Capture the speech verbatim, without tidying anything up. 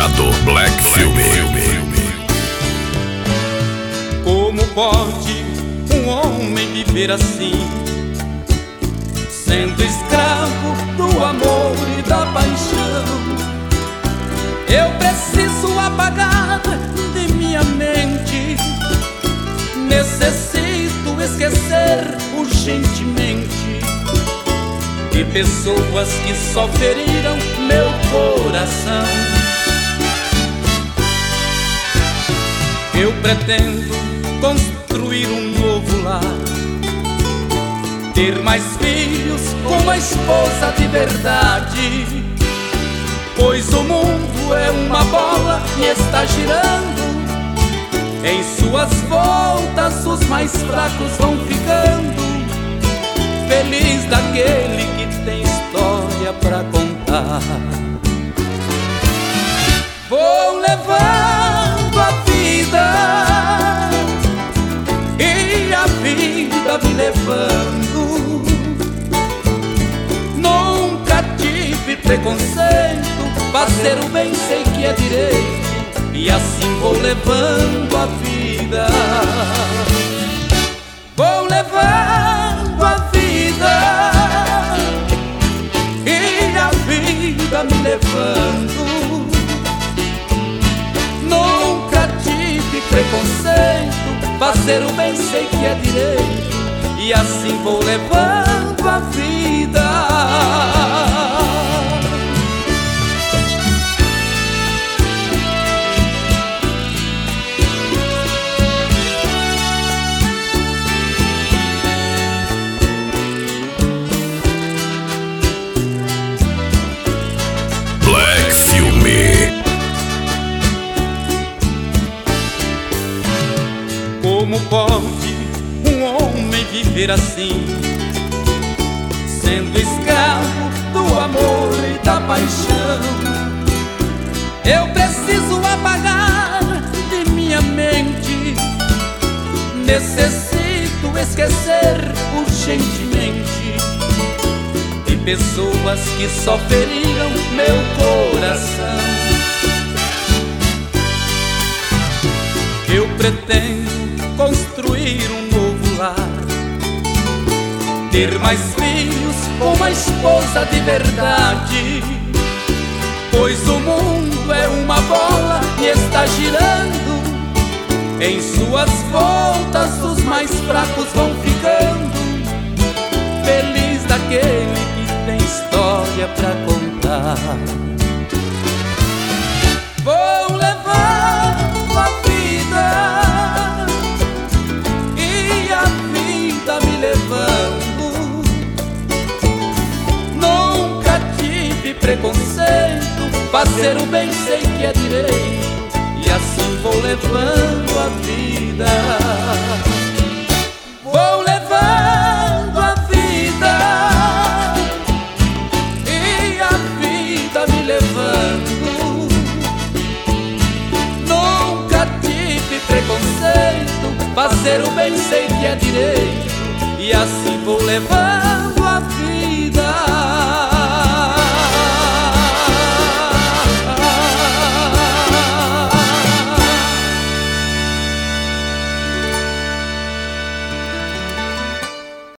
apresentado Black Filme. Como pode um homem viver assim, sendo escravo do amor e da paixão? Eu preciso apagar de minha mente, necessito esquecer urgentemente de pessoas que só feriram meu coração. Eu pretendo construir um novo lar, ter mais filhos com uma esposa de verdade, pois o mundo é uma bola e está girando. Em suas voltas os mais fracos vão ficando. Feliz daquele que tem história pra contar. Vou levando a vida e a vida me levando. Nunca tive preconceito, fazer o bem sei que é direito, e assim vou levando a vida. Vou levando a vida e a vida me levando. Nunca tive preconceito, fazer o bem sei que é direito, e assim vou levando a vida. Como pode um homem viver assim, sendo escravo do amor e da paixão? Eu preciso apagar de minha mente, necessito esquecer urgentemente de pessoas que só feriram meu coração. Eu pretendo construir um novo lar, ter mais filhos com uma esposa de verdade, pois o mundo é uma bola e está girando. Em suas voltas os mais fracos vão ficando. Feliz daquele que tem história pra contar. Vou levando a vida me levando. Nunca tive preconceito, fazer o bem sei que é direito, e assim vou levando a vida. Vou levando a vida e a vida me levando. Nunca tive preconceito, fazer o bem sei que é direito, e assim vou levando a vida.